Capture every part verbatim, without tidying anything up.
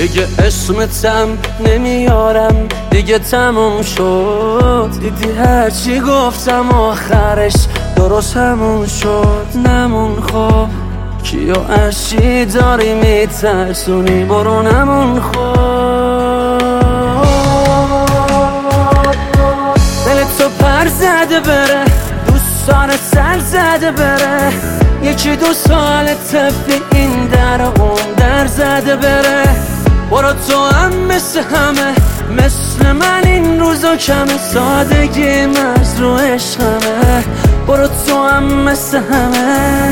دیگه اسمتم نمیارم، دیگه تموم شد. دیدی هرچی گفتم آخرش درست همون شد. نمون خب کیو اشی داری میترسونی، برو نمون خب. دلتو پر زده بره، دوستان سر زده بره، یکی دو سال طبق این در اون در زده بره. برو تو هم مثل همه، مثل من این روزا کمه، سادگی مرز رو عشقمه. برو تو هم مثل همه.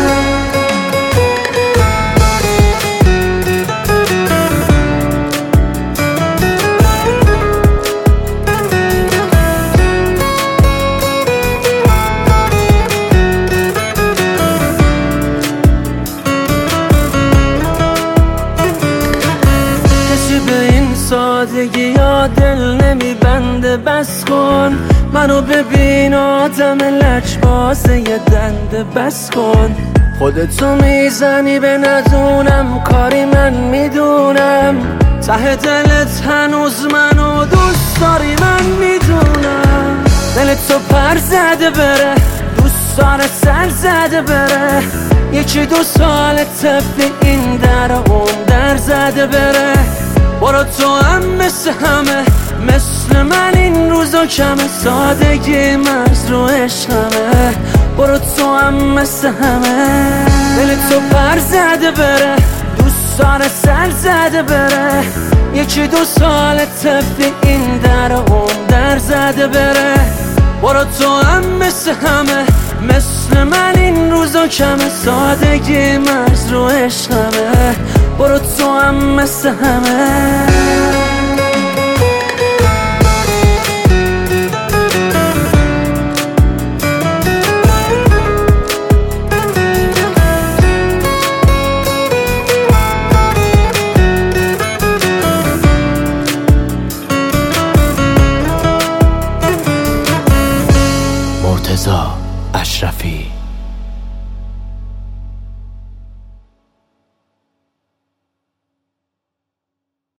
سادگی یا دل نمیبنده، بس کن منو ببین آدم لجبازه یه دنده. بس کن خودتو میزنی به ندونم، کاری من میدونم. ته دلت هنوز منو دوست داری من میدونم. دلتو پر زده بره، دوستان سر زده بره، یکی دو سال طبق این در اون در زده بره. برو تو هم مثل همه، مثل من این روزا کمه، سادگی مرز رو عشقمه. برو تو هم مثل همه. دلتو پر زده بره، دوستان سر زده بره، یکی دو سال طبق این در اون در زده بره. برو تو هم مثل همه، مثل من این روزا کمه، سادگی مرز رو عشقمه. برو تو هم مثل همه. مرتضی اشرفی.